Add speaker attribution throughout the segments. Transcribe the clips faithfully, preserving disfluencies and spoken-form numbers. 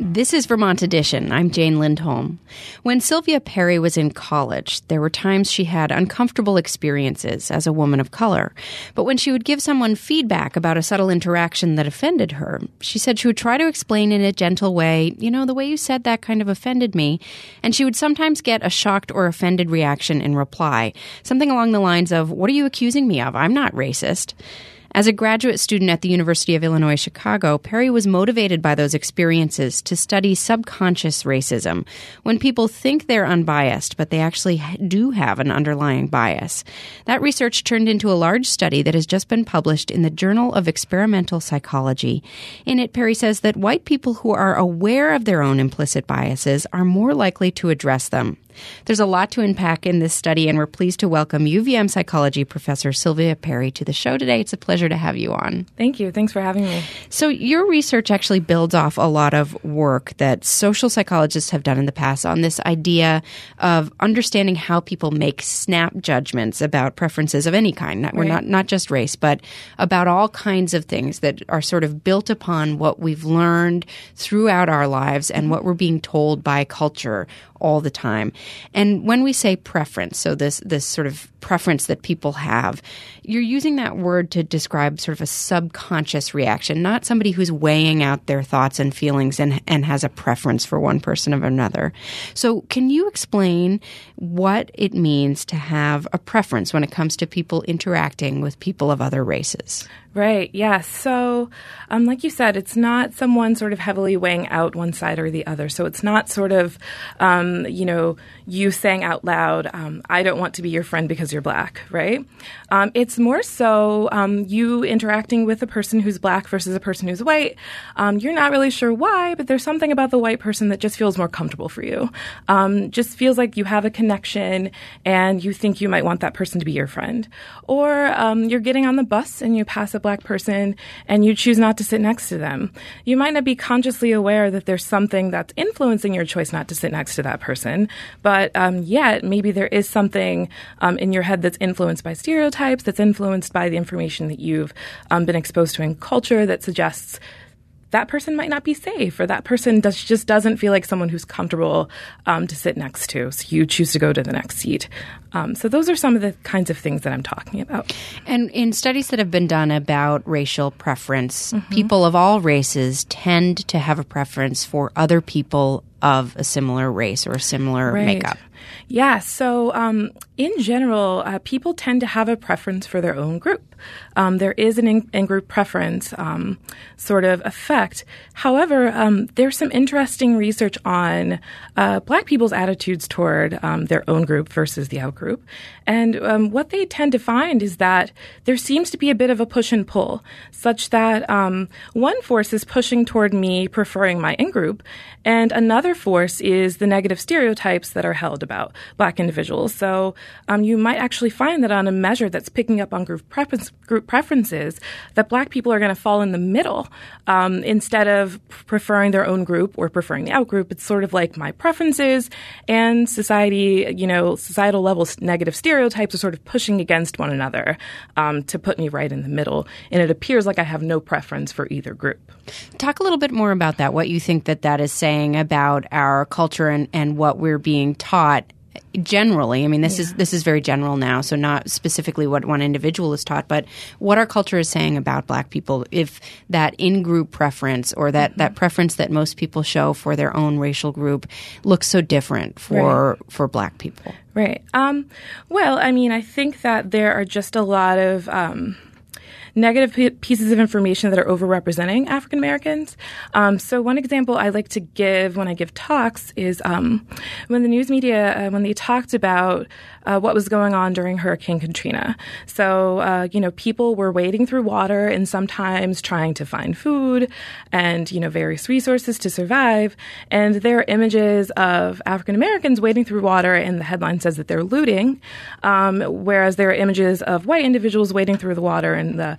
Speaker 1: This is Vermont Edition. I'm Jane Lindholm. When Sylvia Perry was in college, there were times she had uncomfortable experiences as a woman of color. But when she would give someone feedback about a subtle interaction that offended her, she said she would try to explain in a gentle way, you know, the way you said that kind of offended me. And she would sometimes get a shocked or offended reaction in reply, something along the lines of, what are you accusing me of? I'm not racist. As a graduate student at the University of Illinois Chicago, Perry was motivated by those experiences to study subconscious racism, when people think they're unbiased, but they actually do have an underlying bias. That research turned into a large study that has just been published in the Journal of Experimental Psychology. In it, Perry says that white people who are aware of their own implicit biases are more likely to address them. There's a lot to unpack in this study, and we're pleased to welcome U V M psychology professor Sylvia Perry to the show today. It's a pleasure to have you on.
Speaker 2: Thank you. Thanks for having me.
Speaker 1: So your research actually builds off a lot of work that social psychologists have done in the past on this idea of understanding how people make snap judgments about preferences of any kind. Not, right. We're not, not just race, but about all kinds of things that are sort of built upon what we've learned throughout our lives and what we're being told by culture all the time. And when we say preference, so this this sort of preference that people have, you're using that word to describe sort of a subconscious reaction, not somebody who's weighing out their thoughts and feelings and, and has a preference for one person or another. So can you explain what it means to have a preference when it comes to people interacting with people of other races?
Speaker 2: Right. Yes. So, um, like you said, it's not someone sort of heavily weighing out one side or the other. So it's not sort of, um, you know, you saying out loud, um, I don't want to be your friend because you're black, right? Um, it's more so um, you interacting with a person who's black versus a person who's white. Um, you're not really sure why, but there's something about the white person that just feels more comfortable for you. Um, just feels like you have a connection and you think you might want that person to be your friend. Or um, you're getting on the bus and you pass a black person and you choose not to sit next to them. You might not be consciously aware that there's something that's influencing your choice not to sit next to that person, but um, yet maybe there is something um, in your head that's influenced by stereotypes, that's influenced by the information that you've um, been exposed to in culture that suggests that person might not be safe, or that person does, just doesn't feel like someone who's comfortable um, to sit next to. So you choose to go to the next seat. Um, so those are some of the kinds of things that I'm talking about.
Speaker 1: And in studies that have been done about racial preference, mm-hmm. people of all races tend to have a preference for other people of a similar race or a similar
Speaker 2: right.
Speaker 1: makeup.
Speaker 2: Yeah. So um, in general, uh, people tend to have a preference for their own group. Um, there is an in- in-group preference um, sort of effect. However, um, there's some interesting research on uh, Black people's attitudes toward um, their own group versus the out group. And um, what they tend to find is that there seems to be a bit of a push and pull, such that um, one force is pushing toward me preferring my in-group, and another force is the negative stereotypes that are held about Black individuals. So um, you might actually find that on a measure that's picking up on group preference, group preferences, that Black people are going to fall in the middle um, instead of preferring their own group or preferring the out group. It's sort of like my preferences and society, you know, societal level negative stereotypes are sort of pushing against one another um, to put me right in the middle. And it appears like I have no preference for either group.
Speaker 1: Talk a little bit more about that, what you think that that is saying about our culture and, and what we're being taught generally. I mean, this yeah. is this is very general now, so not specifically what one individual is taught, but what our culture is saying about Black people, if that in-group preference or that, mm-hmm. that preference that most people show for their own racial group looks so different for, right. for Black people.
Speaker 2: Right. Um, well, I mean, I think that there are just a lot of um, negative p- pieces of information that are overrepresenting African Americans. Um, so one example I like to give when I give talks is um, when the news media, uh, when they talked about uh, what was going on during Hurricane Katrina. So, uh, you know, people were wading through water and sometimes trying to find food and, you know, various resources to survive. And there are images of African Americans wading through water, and the headline says that they're looting, um, whereas there are images of white individuals wading through the water, and the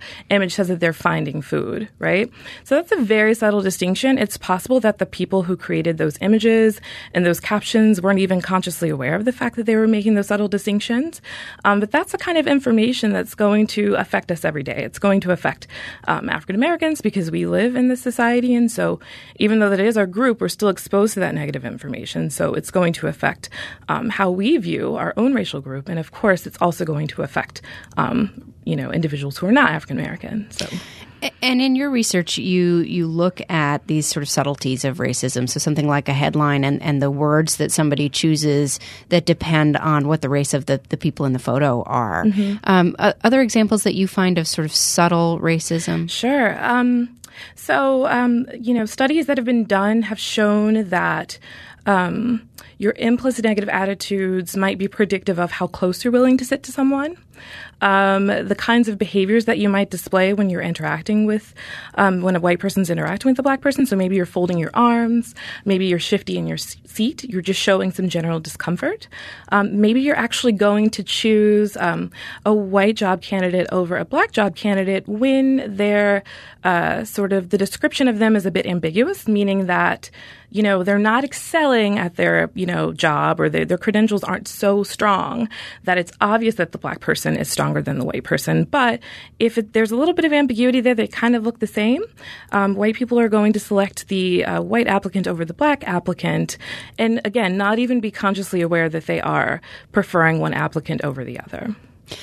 Speaker 2: image says that they're finding food, right? So that's a very subtle distinction. It's possible that the people who created those images and those captions weren't even consciously aware of the fact that they were making those subtle distinctions. Um, but that's the kind of information that's going to affect us every day. It's going to affect um, African Americans because we live in this society. And so even though that is our group, we're still exposed to that negative information. So it's going to affect um, how we view our own racial group. And of course, it's also going to affect, um, you know, individuals who are not African American. So.
Speaker 1: And in your research, you you look at these sort of subtleties of racism. So something like a headline and, and the words that somebody chooses that depend on what the race of the, the people in the photo are. Mm-hmm. Um, uh, other examples that you find of sort of subtle racism?
Speaker 2: Sure. Um, so, um, you know, studies that have been done have shown that um, your implicit negative attitudes might be predictive of how close you're willing to sit to someone. Um, the kinds of behaviors that you might display when you're interacting with, um, when a white person's interacting with a black person. So maybe you're folding your arms, maybe you're shifty in your seat, you're just showing some general discomfort. Um, maybe you're actually going to choose um, a white job candidate over a black job candidate when they're uh, sort of the description of them is a bit ambiguous, meaning that you know, they're not excelling at their, you know, job or their, their credentials aren't so strong that it's obvious that the black person is stronger than the white person. But if it, there's a little bit of ambiguity there, they kind of look the same. Um, white people are going to select the uh, white applicant over the black applicant. And again, not even be consciously aware that they are preferring one applicant over the other.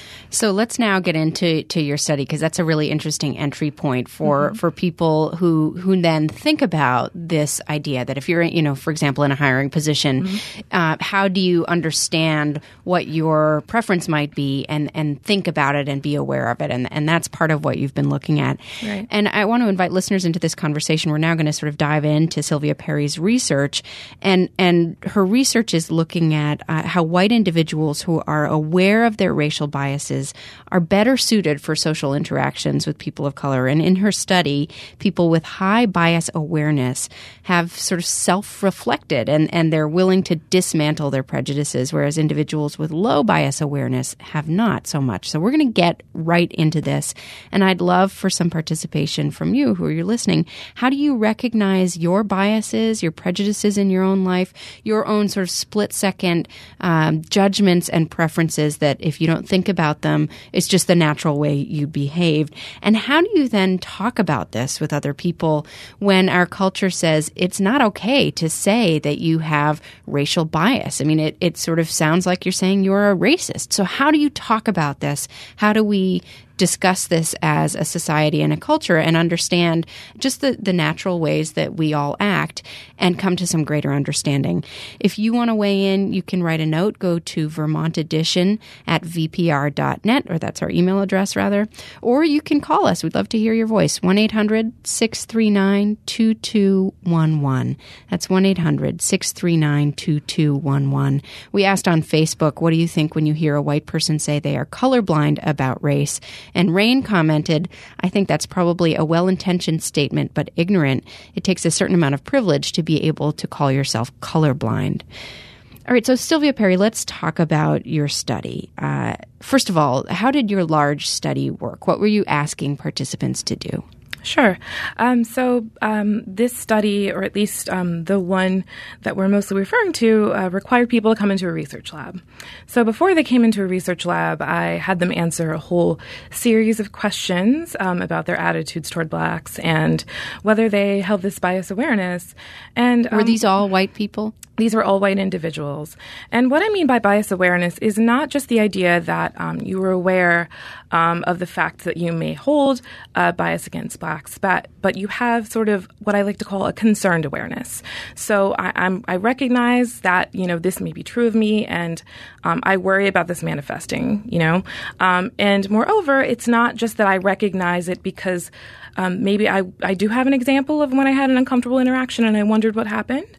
Speaker 1: So let's now get into to your study, because that's a really interesting entry point for, mm-hmm. for people who who then think about this idea that if you're, you know, for example, in a hiring position, mm-hmm. uh, how do you understand what your preference might be and, and think about it and be aware of it? And, and that's part of what you've been looking at.
Speaker 2: Right.
Speaker 1: And I want to invite listeners into this conversation. We're now going to sort of dive into Sylvia Perry's research. And, and her research is looking at uh, how white individuals who are aware of their racial biases are better suited for social interactions with people of color. And in her study, people with high bias awareness have sort of self-reflected and, and they're willing to dismantle their prejudices, whereas individuals with low bias awareness have not so much. So we're going to get right into this. And I'd love for some participation from you who are listening. How do you recognize your biases, your prejudices in your own life, your own sort of split-second um, judgments and preferences that if you don't think about them, it's just the natural way you behaved? And how do you then talk about this with other people when our culture says it's not okay to say that you have racial bias? I mean, it, it sort of sounds like you're saying you're a racist. So how do you talk about this? How do we discuss this as a society and a culture and understand just the, the natural ways that we all act and come to some greater understanding? If you want to weigh in, you can write a note. Go to Vermont Edition at v p r dot net, or that's our email address, rather. Or you can call us. We'd love to hear your voice. one eight hundred six three nine two two one one. That's one eight hundred six three nine two two one one. We asked on Facebook, what do you think when you hear a white person say they are colorblind about race? And Rain commented, I think that's probably a well-intentioned statement, but ignorant. It takes a certain amount of privilege to be able to call yourself colorblind. All right, so Sylvia Perry, let's talk about your study. Uh, first of all, how did your large study work? What were you asking participants to do?
Speaker 2: Sure. Um, so um, this study, or at least um, the one that we're mostly referring to, uh, required people to come into a research lab. So before they came into a research lab, I had them answer a whole series of questions um, about their attitudes toward blacks and whether they held this bias awareness. And um,
Speaker 1: were these all white people?
Speaker 2: These were all white individuals. And what I mean by bias awareness is not just the idea that um, you were aware um, of the fact that you may hold uh, bias against blacks, but, but you have sort of what I like to call a concerned awareness. So I, I'm, I recognize that, you know, this may be true of me, and um, I worry about this manifesting, you know. Um, and moreover, it's not just that I recognize it because um, maybe I, I do have an example of when I had an uncomfortable interaction and I wondered what happened.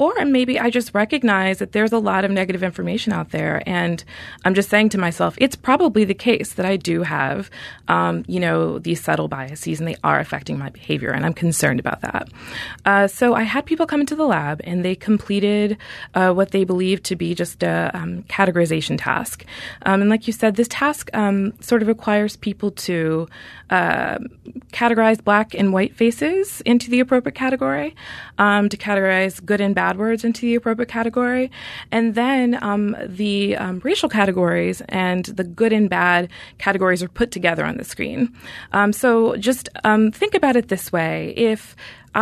Speaker 2: or maybe I just recognize that there's a lot of negative information out there, and I'm just saying to myself, it's probably the case that I do have, um, you know, these subtle biases, and they are affecting my behavior, and I'm concerned about that. Uh, so I had people come into the lab, and they completed uh, what they believed to be just a um, categorization task. Um, and like you said, this task um, sort of requires people to uh, categorize black and white faces into the appropriate category, um, to categorize good and bad words into the appropriate category, and then um, the um, racial categories and the good and bad categories are put together on the screen. Um, so just um, think about it this way. If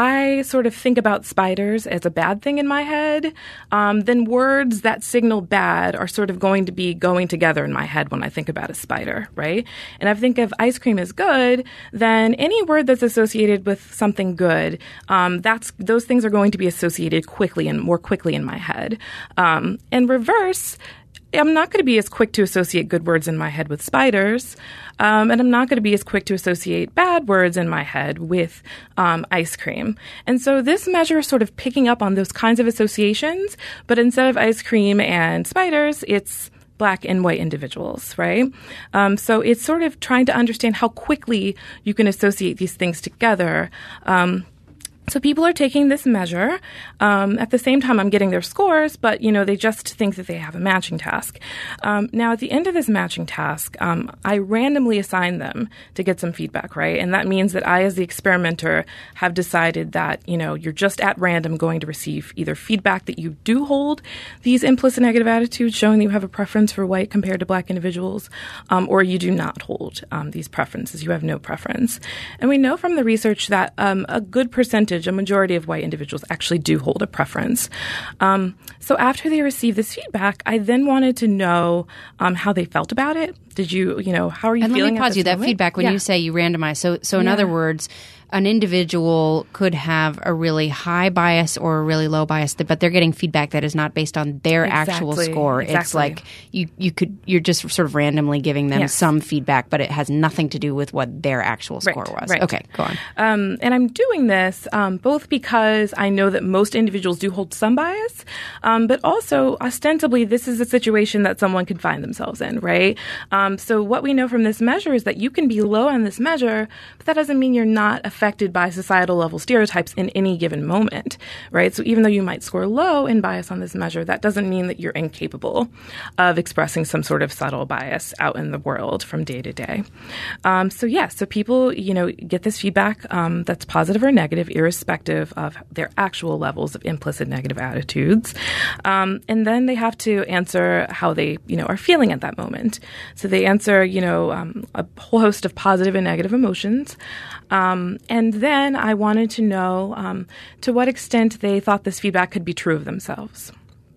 Speaker 2: I sort of think about spiders as a bad thing in my head, um, then words that signal bad are sort of going to be going together in my head when I think about a spider, right? And if I think of ice cream as good, then any word that's associated with something good, um, that's those things are going to be associated quickly and more quickly in my head. Um, in reverse, I'm not going to be as quick to associate good words in my head with spiders, um, and I'm not going to be as quick to associate bad words in my head with um, ice cream. And so this measure is sort of picking up on those kinds of associations, but instead of ice cream and spiders, it's black and white individuals, right? Um, so it's sort of trying to understand how quickly you can associate these things together. Um, So people are taking this measure. Um, at the same time, I'm getting their scores, but, you know, they just think that they have a matching task. Um, now, at the end of this matching task, um, I randomly assign them to get some feedback, right? And that means that I, as the experimenter, have decided that, you know, you're just at random going to receive either feedback that you do hold these implicit negative attitudes, showing that you have a preference for white compared to black individuals, um, or you do not hold um, these preferences. You have no preference. And we know from the research that um, a good percentage a majority of white individuals actually do hold a preference. Um, so after they received this feedback, I then wanted to know um, how they felt about it. Did you, you know, how are you
Speaker 1: and
Speaker 2: feeling?
Speaker 1: And let me pause you. That
Speaker 2: moment?
Speaker 1: feedback, when
Speaker 2: yeah.
Speaker 1: you say you randomize, so so in
Speaker 2: yeah.
Speaker 1: other words, an individual could have a really high bias or a really low bias, but they're getting feedback that is not based on their
Speaker 2: exactly.
Speaker 1: actual score.
Speaker 2: Exactly.
Speaker 1: It's like you, you could you're just sort of randomly giving them
Speaker 2: yes.
Speaker 1: some feedback, but it has nothing to do with what their actual score
Speaker 2: right.
Speaker 1: was.
Speaker 2: Right.
Speaker 1: Okay, go on.
Speaker 2: Um, and I'm doing this um, both because I know that most individuals do hold some bias, um, but also ostensibly this is a situation that someone could find themselves in, right? Um, so what we know from this measure is that you can be low on this measure, but that doesn't mean you're not affected by societal level stereotypes in any given moment, right? So even though you might score low in bias on this measure, that doesn't mean that you're incapable of expressing some sort of subtle bias out in the world from day to day. Um, so yeah, so people, you know, get this feedback um, that's positive or negative, irrespective of their actual levels of implicit negative attitudes. Um, and then they have to answer how they, you know, are feeling at that moment. So they answer, you know, um, a whole host of positive and negative emotions. Um, and then I wanted to know um, to what extent they thought this feedback could be true of themselves.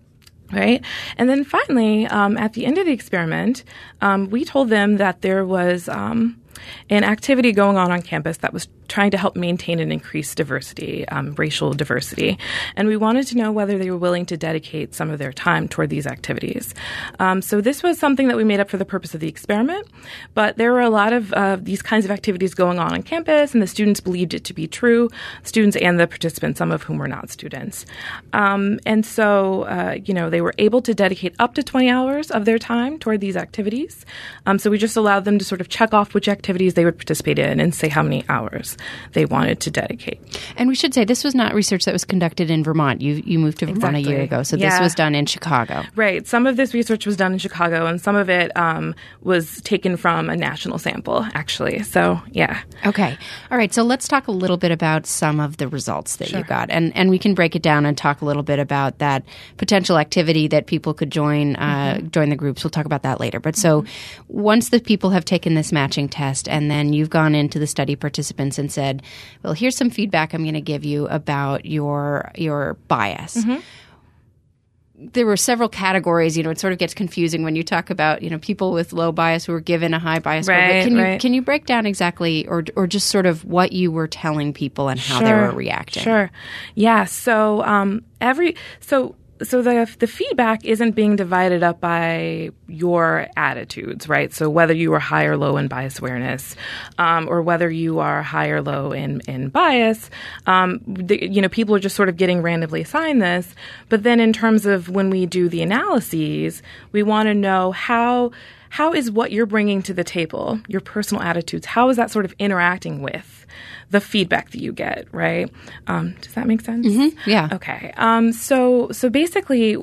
Speaker 2: Right? And then finally, um, at the end of the experiment, um, we told them that there was um, an activity going on on campus that was trying to help maintain and increase diversity, um, racial diversity. And we wanted to know whether they were willing to dedicate some of their time toward these activities. Um, so this was something that we made up for the purpose of the experiment, but there were a lot of uh, these kinds of activities going on on campus, and the students believed it to be true, students and the participants, some of whom were not students. Um, and so, uh, you know, they were able to dedicate up to twenty hours of their time toward these activities. Um, so we just allowed them to sort of check off which activities they would participate in and say how many hours they wanted to dedicate.
Speaker 1: And we should say this was not research that was conducted in Vermont. You you moved to Vermont
Speaker 2: exactly.
Speaker 1: a year ago, so
Speaker 2: yeah.
Speaker 1: this was done in Chicago.
Speaker 2: Right. Some of this research was done in Chicago, and some of it um, was taken from a national sample, actually. So, yeah.
Speaker 1: Okay. All right. So let's talk a little bit about some of the results that
Speaker 2: sure.
Speaker 1: you got. And and we can break it down and talk a little bit about that potential activity that people could join, uh, mm-hmm. join the groups. We'll talk about that later. But so mm-hmm. once the people have taken this matching test, and then you've gone into the study participants and said, well, here's some feedback I'm going to give you about your your bias. Mm-hmm. There were several categories. You know, it sort of gets confusing when you talk about, you know, people with low bias who were given a high bias score.
Speaker 2: Right,
Speaker 1: Can you
Speaker 2: right.
Speaker 1: can you break down exactly, or or just sort of what you were telling people and how
Speaker 2: sure,
Speaker 1: they were reacting?
Speaker 2: Sure. Yeah. So um, every so. so the the feedback isn't being divided up by your attitudes, right? So whether you are high or low in bias awareness, um, or whether you are high or low in in bias, um, the, you know, people are just sort of getting randomly assigned this. But then in terms of when we do the analyses, we want to know how how is what you're bringing to the table, your personal attitudes, how is that sort of interacting with the feedback that you get, right? Um, does that make sense?
Speaker 1: Mm-hmm. Yeah.
Speaker 2: Okay. Um, so so basically,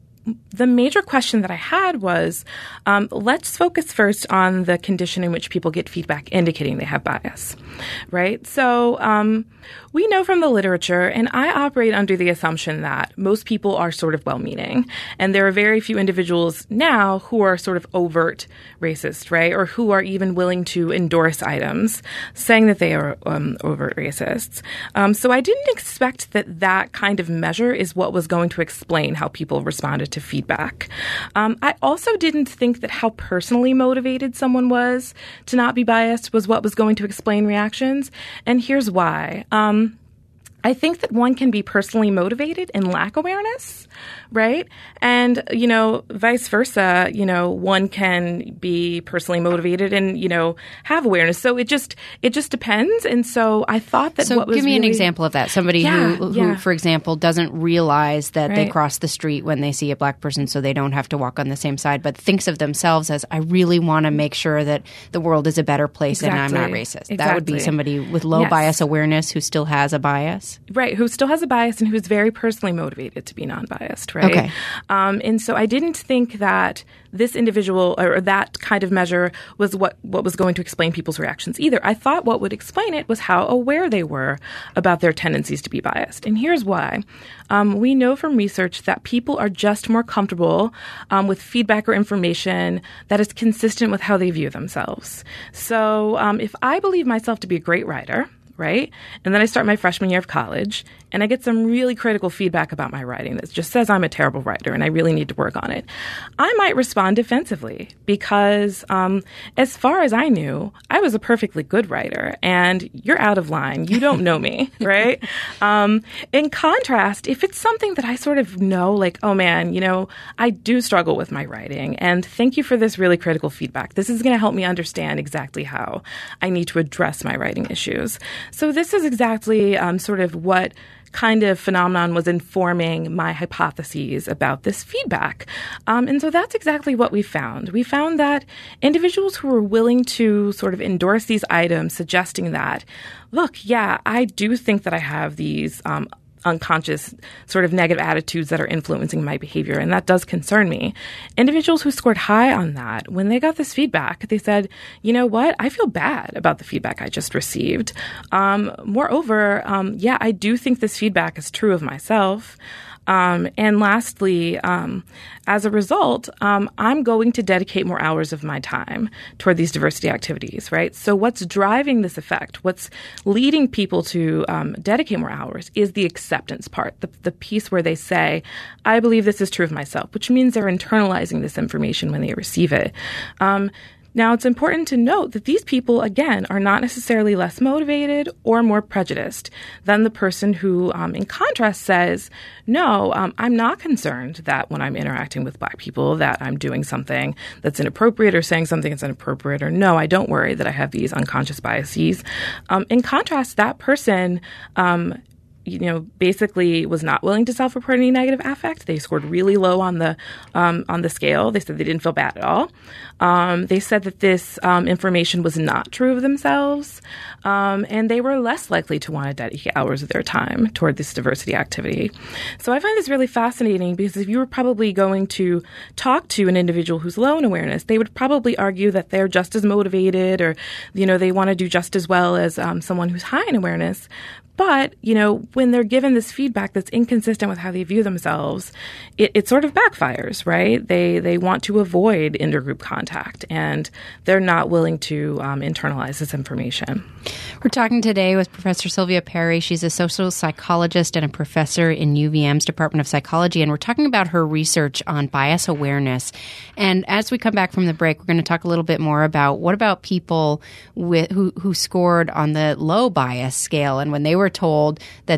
Speaker 2: the major question that I had was, um, let's focus first on the condition in which people get feedback indicating they have bias, right? So um, we know from the literature, and I operate under the assumption that most people are sort of well-meaning, and there are very few individuals now who are sort of overt racist, right, or who are even willing to endorse items saying that they are um, overt racists. Um, so I didn't expect that that kind of measure is what was going to explain how people responded to feedback. Um, I also didn't think that how personally motivated someone was to not be biased was what was going to explain reactions, and here's why. Um, I think that one can be personally motivated and lack awareness, right? And, you know, vice versa, you know, one can be personally motivated and, you know, have awareness. So it just it just depends. And so I thought that
Speaker 1: so
Speaker 2: what was
Speaker 1: give me
Speaker 2: really,
Speaker 1: an example of that. Somebody
Speaker 2: yeah,
Speaker 1: who, who
Speaker 2: yeah.
Speaker 1: for example, doesn't realize that
Speaker 2: right.
Speaker 1: they cross the street when they see a black person so they don't have to walk on the same side, but thinks of themselves as, I really want to make sure that the world is a better place
Speaker 2: exactly.
Speaker 1: and I'm not racist.
Speaker 2: Exactly.
Speaker 1: That would be somebody with low
Speaker 2: yes.
Speaker 1: bias awareness who still has a bias.
Speaker 2: Right, who still has a bias and who's very personally motivated to be non-biased, right?
Speaker 1: Okay.
Speaker 2: Um, and so I didn't think that this individual or that kind of measure was what, what was going to explain people's reactions either. I thought what would explain it was how aware they were about their tendencies to be biased. And here's why. Um, we know from research that people are just more comfortable um, with feedback or information that is consistent with how they view themselves. So um, if I believe myself to be a great writer, right? And then I start my freshman year of college, and I get some really critical feedback about my writing that just says I'm a terrible writer and I really need to work on it. I might respond defensively because um, as far as I knew, I was a perfectly good writer, and you're out of line. You don't know me, right? Um, in contrast, if it's something that I sort of know, like, oh man, you know, I do struggle with my writing, and thank you for this really critical feedback. This is going to help me understand exactly how I need to address my writing issues. So this is exactly um, sort of what kind of phenomenon was informing my hypotheses about this feedback. Um, and so that's exactly what we found. We found that individuals who were willing to sort of endorse these items, suggesting that, look, yeah, I do think that I have these um unconscious sort of negative attitudes that are influencing my behavior, and that does concern me. Individuals who scored high on that, when they got this feedback, they said, you know what, I feel bad about the feedback I just received. Um, moreover, um, yeah, I do think this feedback is true of myself. Um, and lastly, um, as a result, um, I'm going to dedicate more hours of my time toward these diversity activities, right? So what's driving this effect, what's leading people to um, dedicate more hours is the acceptance part, the, the piece where they say, I believe this is true of myself, which means they're internalizing this information when they receive it. Um, Now, it's important to note that these people, again, are not necessarily less motivated or more prejudiced than the person who, um, in contrast, says, no, um, I'm not concerned that when I'm interacting with black people that I'm doing something that's inappropriate or saying something that's inappropriate, or no, I don't worry that I have these unconscious biases. Um, in contrast, that person um you know, basically was not willing to self-report any negative affect. They scored really low on the um, on the scale. They said they didn't feel bad at all. Um, they said that this um, information was not true of themselves, um, and they were less likely to want to dedicate hours of their time toward this diversity activity. So I find this really fascinating because if you were probably going to talk to an individual who's low in awareness, they would probably argue that they're just as motivated, or, you know, they want to do just as well as um, someone who's high in awareness. But, you know, when they're given this feedback that's inconsistent with how they view themselves, it, it sort of backfires, right? They they want to avoid intergroup contact, and they're not willing to um, internalize this information.
Speaker 1: We're talking today with Professor Sylvia Perry. She's a social psychologist and a professor in U V M's Department of Psychology, and we're talking about her research on bias awareness. And as we come back from the break, we're going to talk a little bit more about what about people with who, who scored on the low bias scale, and when they were told that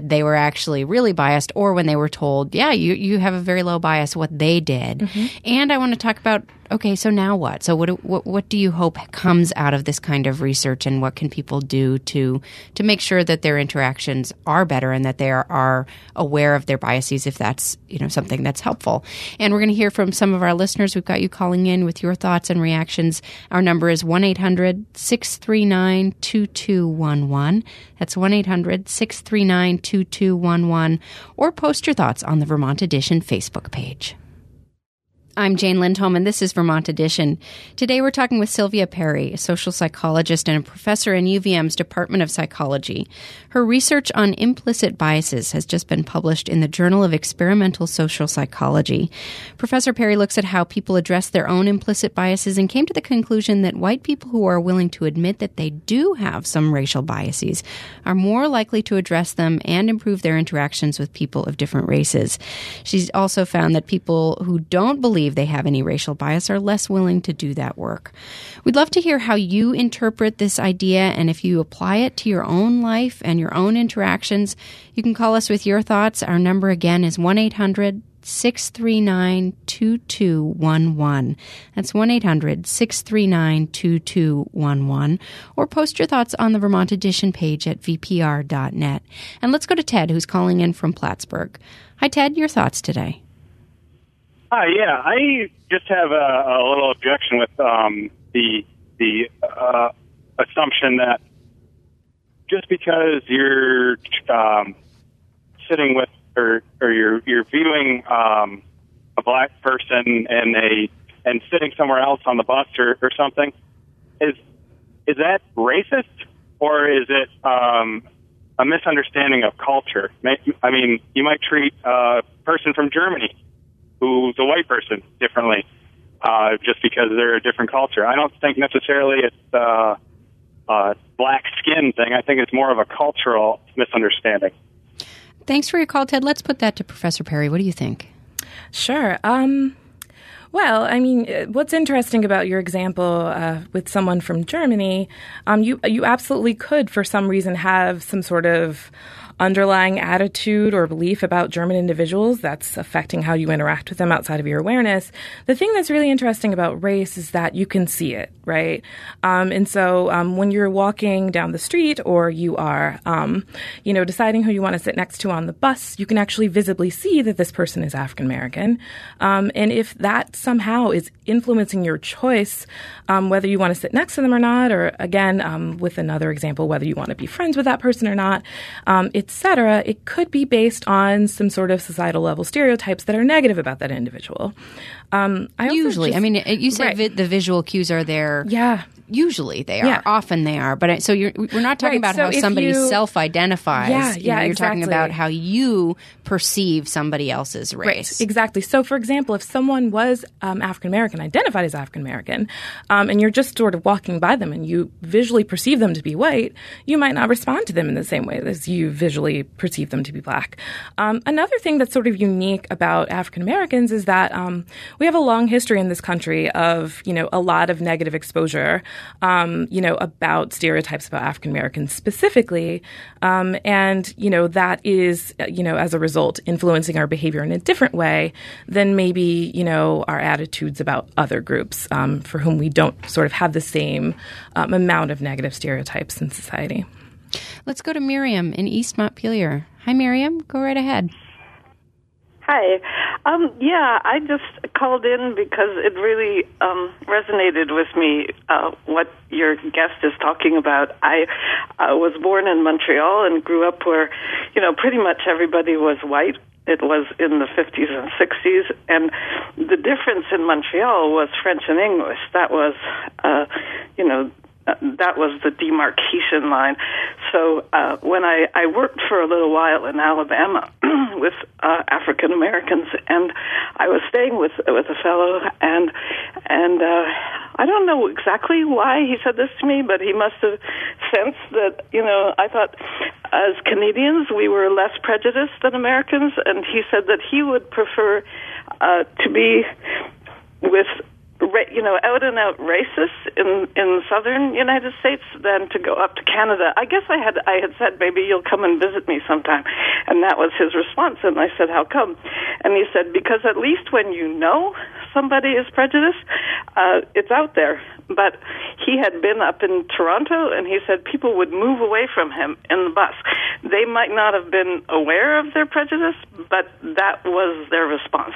Speaker 1: that they were actually really biased, or when they were told, yeah, you, you have a very low bias, what they did. Mm-hmm. And I want to talk about, okay, so now what? So what, do, what what do you hope comes out of this kind of research, and what can people do to to make sure that their interactions are better and that they are, are aware of their biases, if that's, you know, something that's helpful. And we're going to hear from some of our listeners. We've got you calling in with your thoughts and reactions. Our number is one eight hundred six three nine two two one one. That's one eight hundred six three nine two two one one. Or post your thoughts on the Vermont Edition Facebook page. I'm Jane Lindholm, and this is Vermont Edition. Today we're talking with Sylvia Perry, a social psychologist and a professor in U V M's Department of Psychology. Her research on implicit biases has just been published in the Journal of Experimental Social Psychology. Professor Perry looks at how people address their own implicit biases and came to the conclusion that white people who are willing to admit that they do have some racial biases are more likely to address them and improve their interactions with people of different races. She's also found that people who don't believe they have any racial bias are less willing to do that work. We'd love to hear how you interpret this idea, and if you apply it to your own life and your own interactions. You can call us with your thoughts. Our number again is one eight hundred six three nine two two one one. That's one eight hundred six three nine two two one one. Or post your thoughts on the Vermont Edition page at v p r dot net. And let's go to Ted, who's calling in from Plattsburgh. Hi, Ted. Your thoughts today?
Speaker 3: Hi, yeah, I just have a, a little objection with um, the the uh, assumption that just because you're um, sitting with or or you're you're viewing um, a black person and a and sitting somewhere else on the bus or, or something, is is that racist, or is it um, a misunderstanding of culture? I mean, you might treat a person from Germany who's a white person differently, uh, just because they're a different culture. I don't think necessarily it's uh, a black skin thing. I think it's more of a cultural misunderstanding.
Speaker 1: Thanks for your call, Ted. Let's put that to Professor Perry. What do you think?
Speaker 2: Sure. Um, well, I mean, what's interesting about your example uh, with someone from Germany, um, you you absolutely could, for some reason, have some sort of underlying attitude or belief about German individuals that's affecting how you interact with them outside of your awareness. The thing that's really interesting about race is that you can see it, right? Um, and so um, when you're walking down the street, or you are, um, you know, deciding who you want to sit next to on the bus, you can actually visibly see that this person is African American. Um, and if that somehow is influencing your choice, um, whether you want to sit next to them or not, or again, um, with another example, whether you want to be friends with that person or not, um, et cetera, it could be based on some sort of societal level stereotypes that are negative about that individual. Um, I
Speaker 1: Usually.
Speaker 2: just,
Speaker 1: I mean, you said
Speaker 2: right.
Speaker 1: vi- the visual cues are there.
Speaker 2: Yeah.
Speaker 1: Usually they are.
Speaker 2: Yeah.
Speaker 1: Often they are. But I, so you're, we're not talking
Speaker 2: Right.
Speaker 1: about
Speaker 2: so
Speaker 1: how somebody
Speaker 2: you,
Speaker 1: self-identifies.
Speaker 2: Yeah,
Speaker 1: you
Speaker 2: yeah,
Speaker 1: know, You're
Speaker 2: exactly.
Speaker 1: talking about how you perceive somebody else's race.
Speaker 2: Right, exactly. So, for example, if someone was um, African-American, identified as African-American, um, and you're just sort of walking by them and you visually perceive them to be white, you might not respond to them in the same way as you visually perceive them to be black. Um, another thing that's sort of unique about African-Americans is that um, we have a long history in this country of, you know, a lot of negative exposure, um, you know, about stereotypes about African-Americans specifically. Um, and, you know, that is, you know, as a result, influencing our behavior in a different way than maybe, you know, our attitudes about other groups um, for whom we don't sort of have the same um, amount of negative stereotypes in society.
Speaker 1: Let's go to Miriam in East Montpelier. Hi, Miriam. Go right ahead.
Speaker 4: Hi. Um, yeah, I just called in because it really um, resonated with me, uh, what your guest is talking about. I uh, was born in Montreal and grew up where, you know, pretty much everybody was white. It was in the fifties and sixties, and the difference in Montreal was French and English. That was, uh, you know, Uh, that was the demarcation line. So uh, when I, I worked for a little while in Alabama with uh, African Americans, and I was staying with with a fellow, and and uh, I don't know exactly why he said this to me, but he must have sensed that, you know, I thought as Canadians we were less prejudiced than Americans, and he said that he would prefer uh, to be with ra- you know, out and out racist in in southern United States than to go up to Canada. I guess I had I had said maybe you'll come and visit me sometime, and that was his response. And I said, how come? And he said, because at least when you know somebody is prejudiced, uh, it's out there. But he had been up in Toronto, and he said people would move away from him in the bus. They might not have been aware of their prejudice, but that was their response.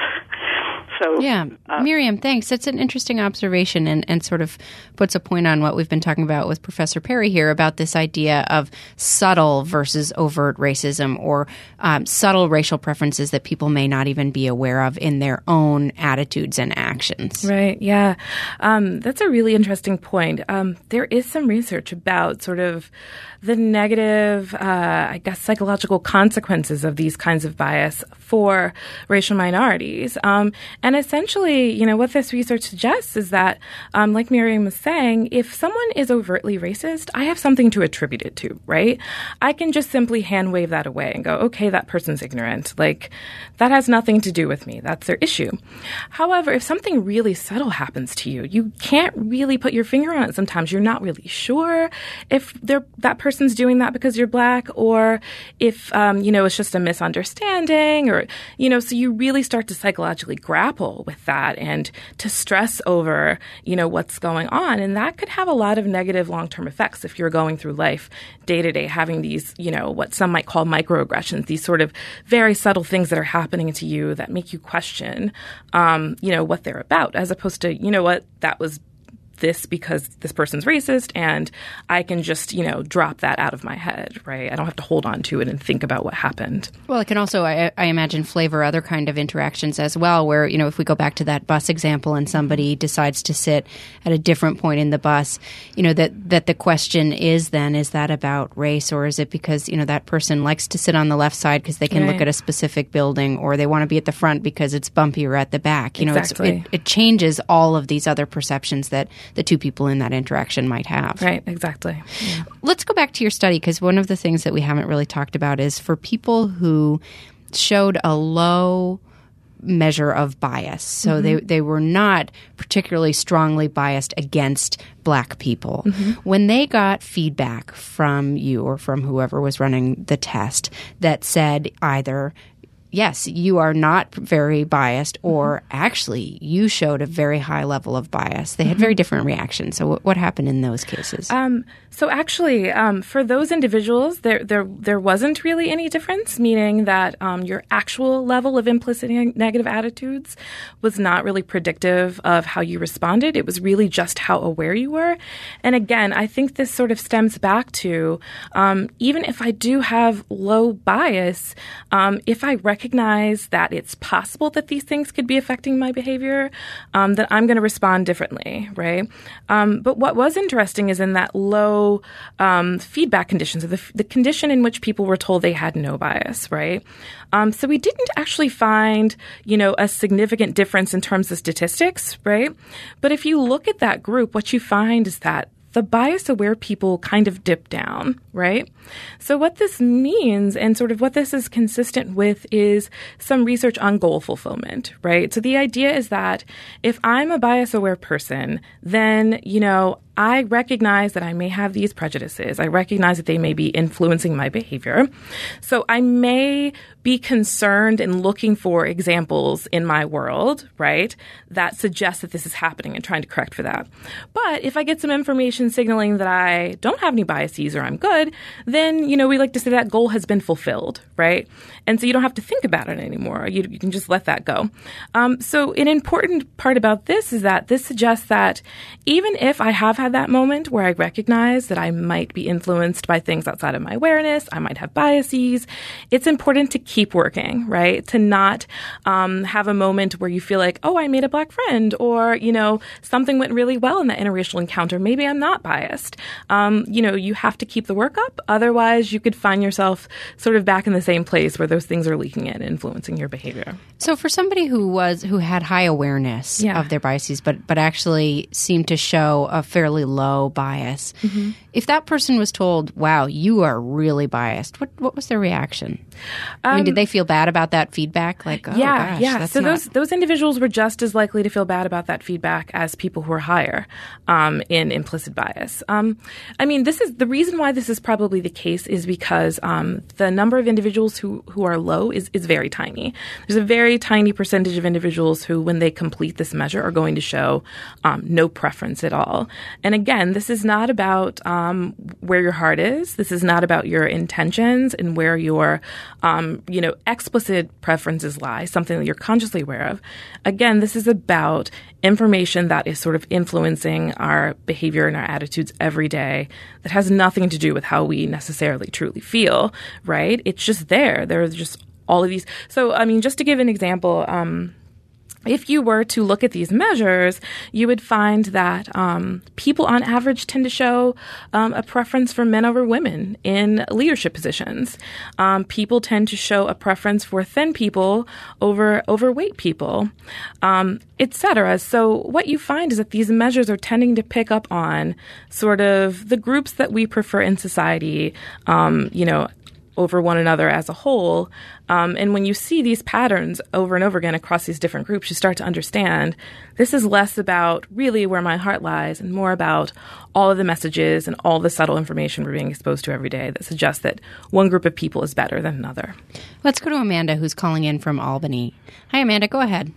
Speaker 4: So,
Speaker 1: yeah, uh, Miriam, thanks. That's an interesting observation, and, and sort of puts a point on what we've been talking about with Professor Perry here about this idea of subtle versus overt racism, or um, subtle racial preferences that people may not even be aware of in their own attitudes and actions.
Speaker 2: Right, yeah. Um, that's a really interesting point. Um, there is some research about sort of the negative, uh, I guess, psychological consequences of these kinds of bias for racial minorities. Um, and essentially, you know, what this research suggests is that, um, like Miriam was saying, if someone is overtly racist, I have something to attribute it to, right? I can just simply hand wave that away and go, okay, that person's ignorant. Like, that has nothing to do with me. That's their issue. However, if something really subtle happens to you, you can't really put your finger on it sometimes. You're not really sure if they're, that person's doing that because you're black, or if, um, you know, it's just a misunderstanding, or, you know, so you really start to psychologically grapple with that and to stress over, you know, what's going on. And that could have a lot of negative long-term effects if you're going through life day to day, having these, you know, what some might call microaggressions, these sort of very subtle things that are happening to you that make you question, um, you know, what they're about, as opposed to, you know what, that was this because this person's racist, and I can just, you know, drop that out of my head, right? I don't have to hold on to it and think about what happened.
Speaker 1: Well, it can also, I, I imagine, flavor other kind of interactions as well, where, you know, if we go back to that bus example and somebody decides to sit at a different point in the bus, you know, that, that the question is then, is that about race, or is it because, you know, that person likes to sit on the left side because they can
Speaker 2: right.
Speaker 1: look at a specific building, or they want to be at the front because it's bumpier at the back? You know,
Speaker 2: exactly.
Speaker 1: it's, it, it changes all of these other perceptions that the two people in that interaction might have.
Speaker 2: Right, exactly. Yeah.
Speaker 1: Let's go back to your study, because one of the things that we haven't really talked about is for people who showed a low measure of bias. So mm-hmm. they, they were not particularly strongly biased against black people. Mm-hmm. When they got feedback from you or from whoever was running the test that said either, yes, you are not very biased, or mm-hmm. actually you showed a very high level of bias, they had mm-hmm. very different reactions. So w- what happened in those cases?
Speaker 2: Um, so actually, um, for those individuals, there, there there wasn't really any difference, meaning that um, your actual level of implicit negative attitudes was not really predictive of how you responded. It was really just how aware you were. And again, I think this sort of stems back to um, even if I do have low bias, um, if I recognize that it's possible that these things could be affecting my behavior, um, that I'm going to respond differently, right? Um, but what was interesting is in that low um, feedback conditions, or the, the condition in which people were told they had no bias, right? Um, so we didn't actually find, you know, a significant difference in terms of statistics, right? But if you look at that group, what you find is that the bias-aware people kind of dip down, right? So what this means, and sort of what this is consistent with, is some research on goal fulfillment, right? So the idea is that if I'm a bias-aware person, then, you know, I recognize that I may have these prejudices. I recognize that they may be influencing my behavior. So I may be concerned and looking for examples in my world, right, that suggest that this is happening and trying to correct for that. But if I get some information signaling that I don't have any biases or I'm good, then, you know, we like to say that goal has been fulfilled, right? And so you don't have to think about it anymore. You, you can just let that go. Um, so an important part about this is that this suggests that even if I have had that moment where I recognize that I might be influenced by things outside of my awareness, I might have biases, it's important to keep working, right? To not um, have a moment where you feel like, oh, I made a black friend, or, you know, something went really well in that interracial encounter. Maybe I'm not biased. Um, you know, you have to keep the work up. Otherwise, you could find yourself sort of back in the same place where those things are leaking in, influencing your behavior.
Speaker 1: So for somebody who was who had high awareness
Speaker 2: yeah.
Speaker 1: of their biases, but but actually seemed to show a fairly really low bias.
Speaker 2: Mm-hmm.
Speaker 1: If that person was told, wow, you are really biased, what what was their reaction? Um, I mean, did they feel bad about that feedback? Like, oh,
Speaker 2: yeah,
Speaker 1: gosh,
Speaker 2: yeah.
Speaker 1: that's
Speaker 2: So
Speaker 1: not...
Speaker 2: those those individuals were just as likely to feel bad about that feedback as people who are higher um, in implicit bias. Um, I mean, this is the reason why this is probably the case is because um, the number of individuals who, who are low is, is very tiny. There's a very tiny percentage of individuals who, when they complete this measure, are going to show um, no preference at all. And again, this is not about um, where your heart is. This is not about your intentions and where your Um, you know, explicit preferences lie, something that you're consciously aware of. Again, this is about information that is sort of influencing our behavior and our attitudes every day that has nothing to do with how we necessarily truly feel, right? It's just there. There's just all of these. So, I mean, just to give an example, um, if you were to look at these measures, you would find that um, people on average tend to show um, a preference for men over women in leadership positions. Um, people tend to show a preference for thin people over overweight people, um, et cetera. So what you find is that these measures are tending to pick up on sort of the groups that we prefer in society, um, you know, over one another as a whole. Um, and when you see these patterns over and over again across these different groups, you start to understand this is less about really where my heart lies and more about all of the messages and all the subtle information we're being exposed to every day that suggests that one group of people is better than another.
Speaker 1: Let's go to Amanda, who's calling in from Albany. Hi, Amanda. Go ahead.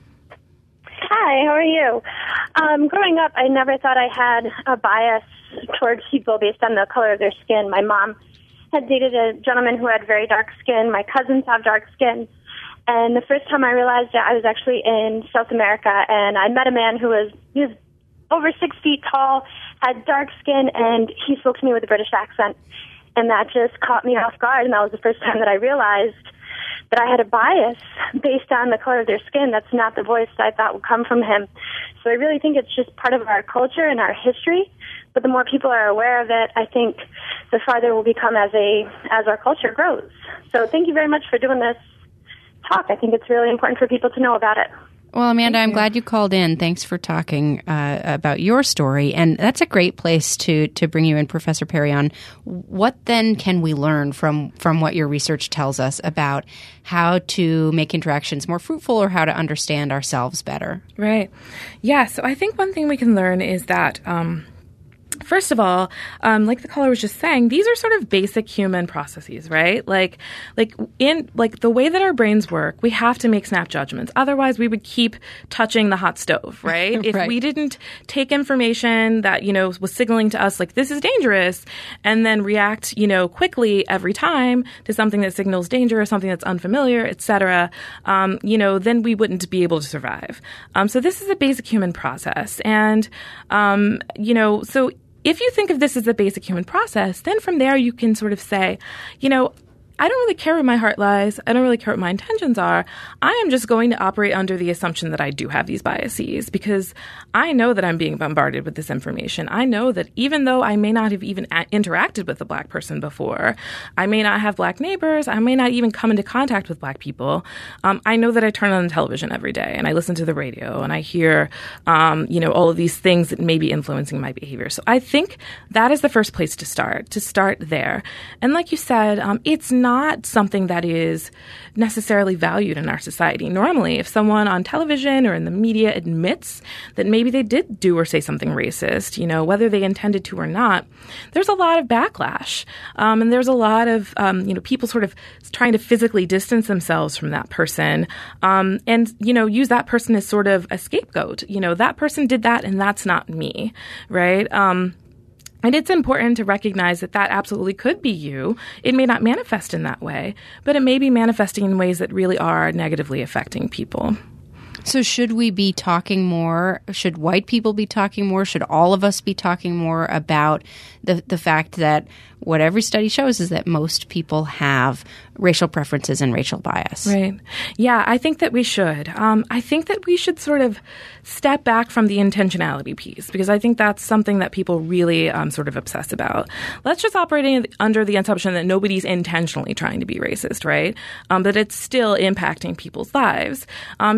Speaker 5: Hi, how are you? Um, growing up, I never thought I had a bias towards people based on the color of their skin. My mom had dated a gentleman who had very dark skin. My cousins have dark skin. And the first time I realized it, I was actually in South America, and I met a man who was, he was over six feet tall, had dark skin, and he spoke to me with a British accent. And that just caught me off guard, and that was the first time that I realized that I had a bias based on the color of their skin. That's not the voice that I thought would come from him. So I really think it's just part of our culture and our history. But the more people are aware of it, I think the farther we'll become as a as our culture grows. So thank you very much for doing this talk. I think it's really important for people to know about it.
Speaker 1: Well, Amanda, I'm glad you called in. Thanks for talking uh, about your story. And that's a great place to to bring you in, Professor Perry, on what then can we learn from, from what your research tells us about how to make interactions more fruitful or how to understand ourselves better.
Speaker 2: Right. Yeah. So I think one thing we can learn is that um, first of all, um, like the caller was just saying, these are sort of basic human processes, right? Like, like in like the way that our brains work, we have to make snap judgments. Otherwise, we would keep touching the hot stove, right? If
Speaker 1: right.
Speaker 2: we didn't take information that, you know, was signaling to us like this is dangerous, and then react, you know, quickly every time to something that signals danger or something that's unfamiliar, et cetera, um, you know, then we wouldn't be able to survive. Um, so this is a basic human process, and um, you know, so. If you think of this as a basic human process, then from there you can sort of say, you know, I don't really care where my heart lies. I don't really care what my intentions are. I am just going to operate under the assumption that I do have these biases because I know that I'm being bombarded with this information. I know that even though I may not have even a- interacted with a black person before, I may not have black neighbors, I may not even come into contact with black people, um, I know that I turn on the television every day and I listen to the radio and I hear, um, you know, all of these things that may be influencing my behavior. So I think that is the first place to start, to start there. And like you said, um, it's not not something that is necessarily valued in our society. Normally, if someone on television or in the media admits that maybe they did do or say something racist, you know, whether they intended to or not, there's a lot of backlash. Um, and there's a lot of, um, you know, people sort of trying to physically distance themselves from that person um, and, you know, use that person as sort of a scapegoat. You know, that person did that and that's not me, right? Um And it's important to recognize that that absolutely could be you. It may not manifest in that way, but it may be manifesting in ways that really are negatively affecting people.
Speaker 1: So should we be talking more? Should white people be talking more? Should all of us be talking more about the the fact that what every study shows is that most people have racial preferences and racial bias?
Speaker 2: Right. Yeah, I think that we should. Um, I think that we should sort of step back from the intentionality piece because I think that's something that people really um, sort of obsess about. Let's just operate in, under the assumption that nobody's intentionally trying to be racist, right? Um, but it's still impacting people's lives um, because whether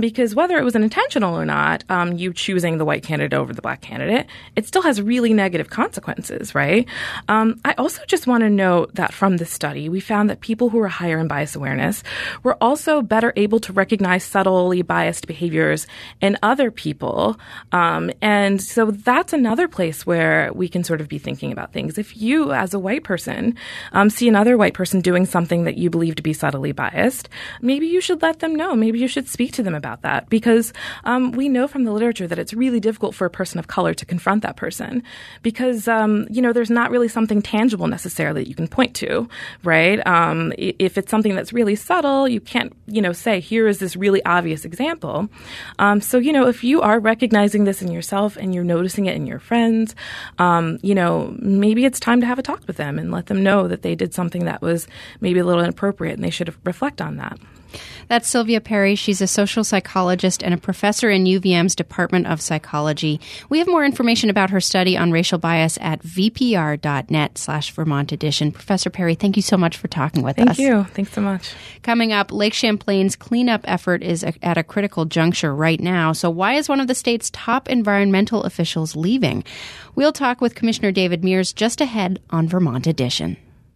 Speaker 2: whether it was intentional or not, um, you choosing the white candidate over the black candidate, it still has really negative consequences, right? Um, I also just want to note that from this study, we found that people who were higher in bias awareness were also better able to recognize subtly biased behaviors in other people. Um, and so that's another place where we can sort of be thinking about things. If you, as a white person, um, see another white person doing something that you believe to be subtly biased, maybe you should let them know. Maybe you should speak to them about that, because um, we know from the literature that it's really difficult for a person of color to confront that person because, um, you know, there's not really something tangible necessarily that you can point to, right? Um, if it's something that's really subtle, you can't, you know, say, here is this really obvious example. Um, so, you know, if you are recognizing this in yourself and you're noticing it in your friends, um, you know, maybe it's time to have a talk with them and let them know that they did something that was maybe a little inappropriate and they should reflect on that.
Speaker 1: That's Sylvia Perry. She's a social psychologist and a professor in U V M's Department of Psychology. We have more information about her study on racial bias at vpr.net slash Vermont edition. Professor Perry, thank you so much for talking with
Speaker 2: thank
Speaker 1: us.
Speaker 2: Thank you. Thanks so much.
Speaker 1: Coming up, Lake Champlain's cleanup effort is at a critical juncture right now. So why is one of the state's top environmental officials leaving? We'll talk with Commissioner David Mears just ahead on Vermont Edition.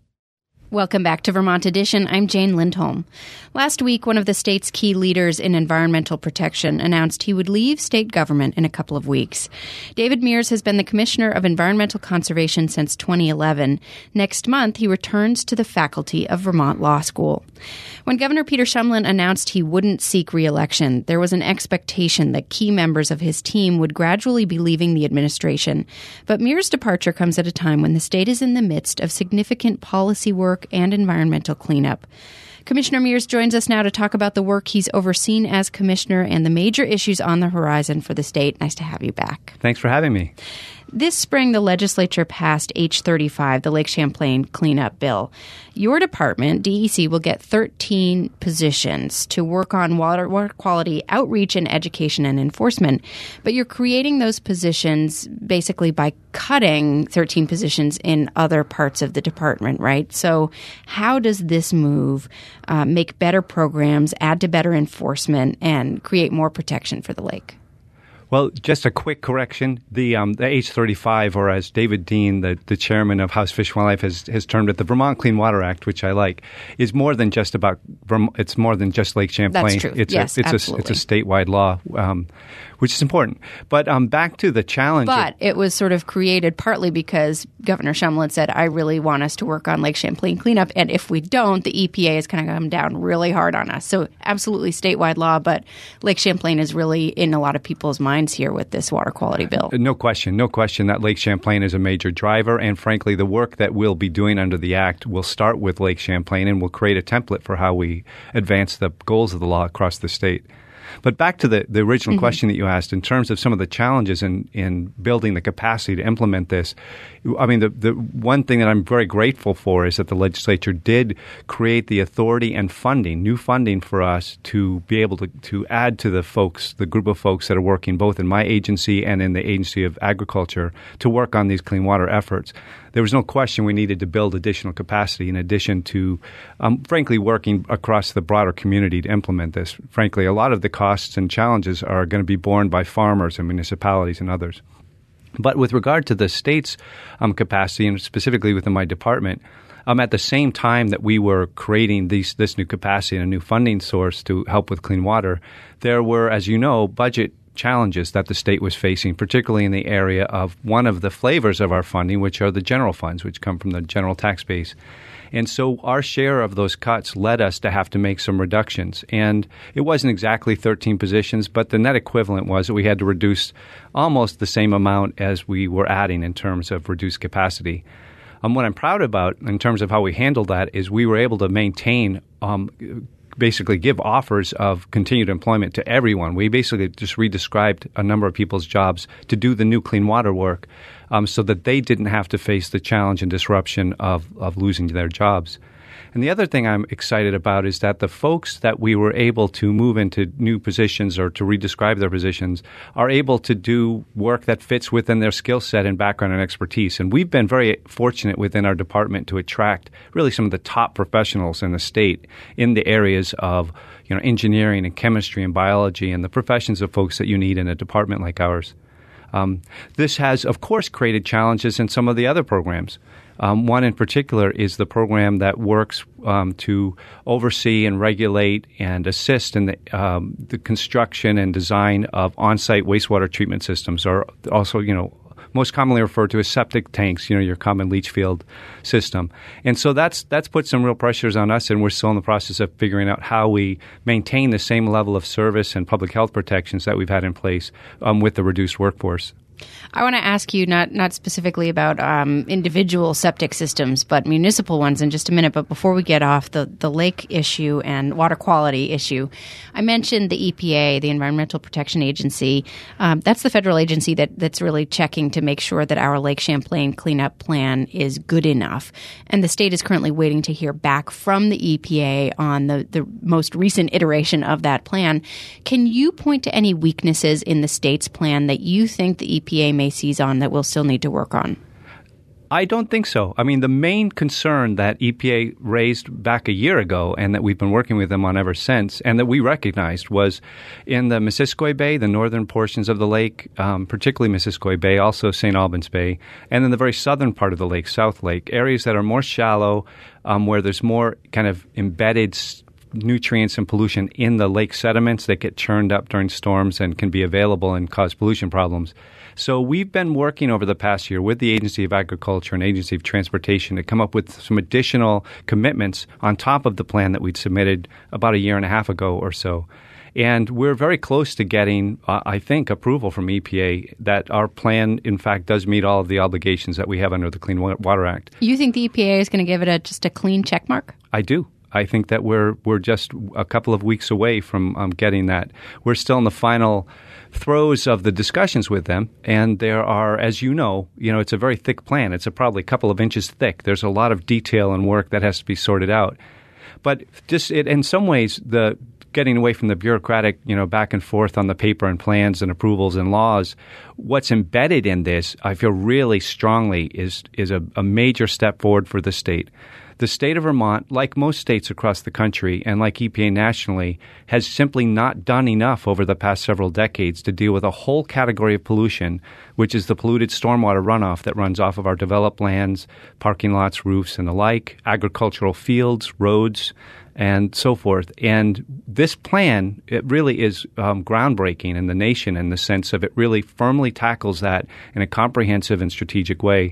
Speaker 1: Welcome back to Vermont Edition. I'm Jane Lindholm. Last week, one of the state's key leaders in environmental protection announced he would leave state government in a couple of weeks. David Mears has been the Commissioner of Environmental Conservation since twenty eleven. Next month, he returns to the faculty of Vermont Law School. When Governor Peter Shumlin announced he wouldn't seek re-election, there was an expectation that key members of his team would gradually be leaving the administration. But Mears' departure comes at a time when the state is in the midst of significant policy work and environmental cleanup. Commissioner Mears joins us now to talk about the work he's overseen as commissioner and the major issues on the horizon for the state. Nice to have you back.
Speaker 6: Thanks for having me.
Speaker 1: This spring, the legislature passed H thirty-five, the Lake Champlain Cleanup Bill. Your department, D E C, will get thirteen positions to work on water, water quality outreach and education and enforcement. But you're creating those positions basically by cutting thirteen positions in other parts of the department, right? So how does this move uh, make better programs, add to better enforcement, and create more protection for the lake?
Speaker 6: Well, just a quick correction. The um, the H thirty-five, or as David Dean, the, the chairman of House Fish and Wildlife, has, has termed it, the Vermont Clean Water Act, which I like, is more than just about – it's more than just Lake Champlain.
Speaker 1: That's true.
Speaker 6: It's
Speaker 1: yes,
Speaker 6: a, it's
Speaker 1: absolutely.
Speaker 6: A, it's a statewide law, um, which is important. But um, back to the challenge.
Speaker 1: But
Speaker 6: of,
Speaker 1: it was sort of created partly because Governor Shumlin said, I really want us to work on Lake Champlain cleanup, and if we don't, the E P A is going to come down really hard on us. So absolutely statewide law, but Lake Champlain is really in a lot of people's minds here with this water quality bill.
Speaker 6: No question. No question that Lake Champlain is a major driver. And frankly, the work that we'll be doing under the Act will start with Lake Champlain and will create a template for how we advance the goals of the law across the state. But back to the, the original mm-hmm. question that you asked, in terms of some of the challenges in, in building the capacity to implement this, I mean, the, the one thing that I'm very grateful for is that the legislature did create the authority and funding, new funding for us to be able to, to add to the folks, the group of folks that are working both in my agency and in the Agency of Agriculture to work on these clean water efforts. There was no question we needed to build additional capacity in addition to, um, frankly, working across the broader community to implement this. Frankly, a lot of the costs and challenges are going to be borne by farmers and municipalities and others. But with regard to the state's um, capacity, and specifically within my department, um, at the same time that we were creating these, this new capacity and a new funding source to help with clean water, there were, as you know, budget challenges that the state was facing, particularly in the area of one of the flavors of our funding, which are the general funds, which come from the general tax base. And so our share of those cuts led us to have to make some reductions. And it wasn't exactly thirteen positions, but the net equivalent was that we had to reduce almost the same amount as we were adding in terms of reduced capacity. Um, what I'm proud about in terms of how we handled that is we were able to maintain um, basically give offers of continued employment to everyone. We basically just redescribed a number of people's jobs to do the new clean water work um, so that they didn't have to face the challenge and disruption of, of losing their jobs. And the other thing I'm excited about is that the folks that we were able to move into new positions or to redescribe their positions are able to do work that fits within their skill set and background and expertise. And we've been very fortunate within our department to attract really some of the top professionals in the state in the areas of, you know, engineering and chemistry and biology and the professions of folks that you need in a department like ours. Um, this has, of course, created challenges in some of the other programs. Um, one in particular is the program that works um, to oversee and regulate and assist in the, um, the construction and design of on-site wastewater treatment systems, or also, you know, most commonly referred to as septic tanks, you know, your common leach field system. And so that's that's put some real pressures on us, and we're still in the process of figuring out how we maintain the same level of service and public health protections that we've had in place um, with the reduced workforce.
Speaker 1: I want to ask you not not specifically about um, individual septic systems, but municipal ones in just a minute. But before we get off the, the lake issue and water quality issue, I mentioned the E P A, the Environmental Protection Agency. Um, that's the federal agency that, that's really checking to make sure that our Lake Champlain cleanup plan is good enough. And the state is currently waiting to hear back from the E P A on the, the most recent iteration of that plan. Can you point to any weaknesses in the state's plan that you think the E P A may seize on that we'll still need to work on?
Speaker 6: I don't think so. I mean, the main concern that E P A raised back a year ago and that we've been working with them on ever since and that we recognized was in the Missisquoi Bay, the northern portions of the lake, um, particularly Missisquoi Bay, also Saint Albans Bay, and then the very southern part of the lake, South Lake, areas that are more shallow, um, where there's more kind of embedded nutrients and pollution in the lake sediments that get churned up during storms and can be available and cause pollution problems. So we've been working over the past year with the Agency of Agriculture and Agency of Transportation to come up with some additional commitments on top of the plan that we'd submitted about a year and a half ago or so. And we're very close to getting, uh, I think, approval from E P A that our plan, in fact, does meet all of the obligations that we have under the Clean Water Act.
Speaker 1: You think the E P A is going to give it a, just a clean check mark?
Speaker 6: I do. I think that we're we're just a couple of weeks away from um, getting that. We're still in the final throes of the discussions with them, and there are, as you know, you know, it's a very thick plan. It's a probably a couple of inches thick. There's a lot of detail and work that has to be sorted out. But just it, in some ways, the getting away from the bureaucratic, you know, back and forth on the paper and plans and approvals and laws, what's embedded in this, I feel really strongly, is is a, a major step forward for the state. The state of Vermont, like most states across the country and like E P A nationally, has simply not done enough over the past several decades to deal with a whole category of pollution, which is the polluted stormwater runoff that runs off of our developed lands, parking lots, roofs, and the like, agricultural fields, roads, and so forth. And this plan, it really is um, groundbreaking in the nation in the sense of it really firmly tackles that in a comprehensive and strategic way.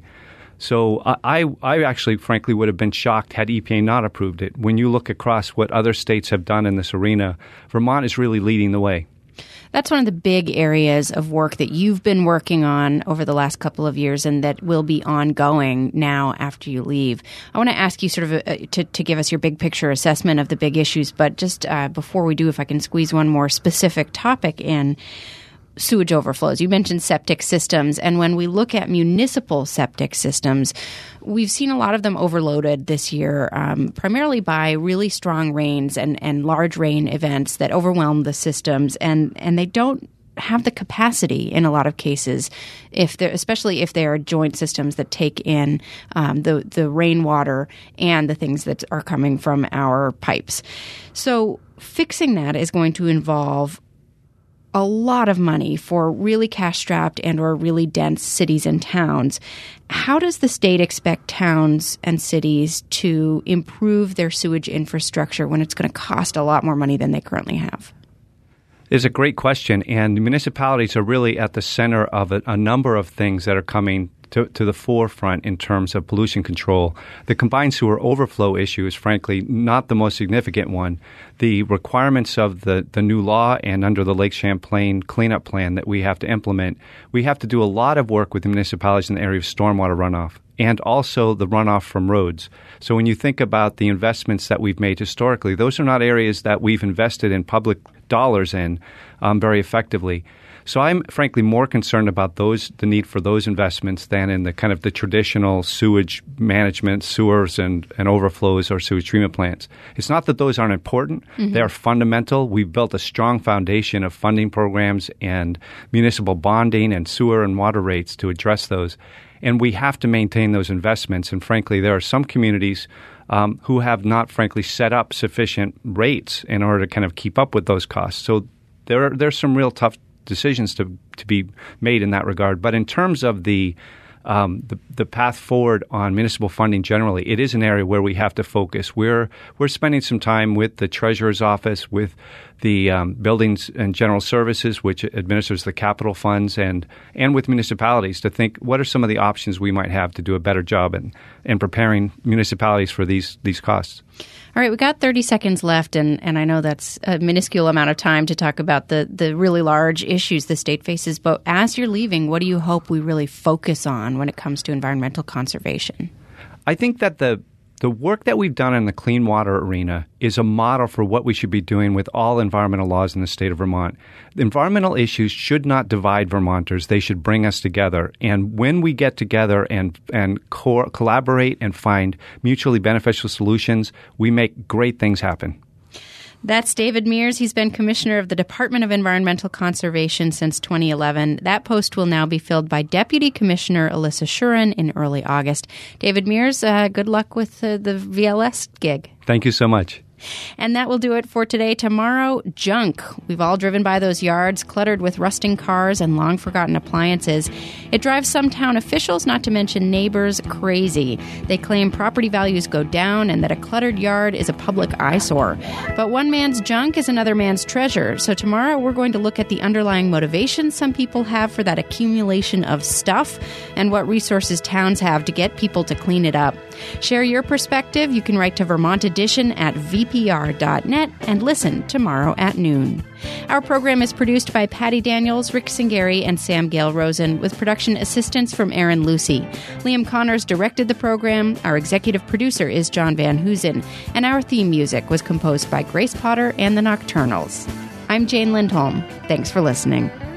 Speaker 6: So I, I actually, frankly, would have been shocked had E P A not approved it. When you look across what other states have done in this arena, Vermont is really leading the way.
Speaker 1: That's one of the big areas of work that you've been working on over the last couple of years and that will be ongoing now after you leave. I want to ask you sort of a, to, to give us your big picture assessment of the big issues, but just uh, before we do, if I can squeeze one more specific topic in. Sewage overflows. You mentioned septic systems, and when we look at municipal septic systems, we've seen a lot of them overloaded this year, um, primarily by really strong rains and, and large rain events that overwhelm the systems, and, and they don't have the capacity in a lot of cases, if they're, especially if they are joint systems that take in um, the, the rainwater and the things that are coming from our pipes. So fixing that is going to involve a lot of money for really cash-strapped and or really dense cities and towns. How does the state expect towns and cities to improve their sewage infrastructure when it's going to cost a lot more money than they currently have?
Speaker 6: It's a great question, and municipalities are really at the center of a, a number of things that are coming To, to the forefront in terms of pollution control. The combined sewer overflow issue is frankly not the most significant one. The requirements of the, the new law and under the Lake Champlain cleanup plan that we have to implement, we have to do a lot of work with the municipalities in the area of stormwater runoff and also the runoff from roads. So when you think about the investments that we've made historically, those are not areas that we've invested in public dollars in um, very effectively. So I'm frankly more concerned about those the need for those investments than in the kind of the traditional sewage management, sewers and, and overflows or sewage treatment plants. It's not that those aren't important. Mm-hmm. They are fundamental. We've built a strong foundation of funding programs and municipal bonding and sewer and water rates to address those. And we have to maintain those investments. And frankly, there are some communities um, who have not, frankly, set up sufficient rates in order to kind of keep up with those costs. So there are there's some real tough decisions to to be made in that regard. But in terms of the Um, the, the path forward on municipal funding generally, it is an area where we have to focus. We're we're spending some time with the Treasurer's Office, with the um, Buildings and General Services, which administers the capital funds, and and with municipalities to think what are some of the options we might have to do a better job in, in preparing municipalities for these these costs.
Speaker 1: All right, we got thirty seconds left, and, and I know that's a minuscule amount of time to talk about the, the really large issues the state faces. But as you're leaving, what do you hope we really focus on when it comes to environmental conservation?
Speaker 6: I think that the the work that we've done in the clean water arena is a model for what we should be doing with all environmental laws in the state of Vermont. The environmental issues should not divide Vermonters. They should bring us together. And when we get together and, and co- collaborate and find mutually beneficial solutions, we make great things happen.
Speaker 1: That's David Mears. He's been Commissioner of the Department of Environmental Conservation since twenty eleven. That post will now be filled by Deputy Commissioner Alyssa Shuren in early August. David Mears, uh, good luck with uh, the V L S gig.
Speaker 6: Thank you so much.
Speaker 1: And that will do it for today. Tomorrow, junk. We've all driven by those yards cluttered with rusting cars and long-forgotten appliances. It drives some town officials, not to mention neighbors, crazy. They claim property values go down and that a cluttered yard is a public eyesore. But one man's junk is another man's treasure. So tomorrow, we're going to look at the underlying motivations some people have for that accumulation of stuff and what resources towns have to get people to clean it up. Share your perspective. You can write to Vermont Edition at v p r dot net and listen tomorrow at noon. Our program is produced by Patty Daniels, Rick Singeri, and Sam Gale Rosen, with production assistance from Aaron Lucy. Liam Connors directed the program. Our executive producer is John Van Hoosen, and our theme music was composed by Grace Potter and the Nocturnals. I'm Jane Lindholm. Thanks for listening.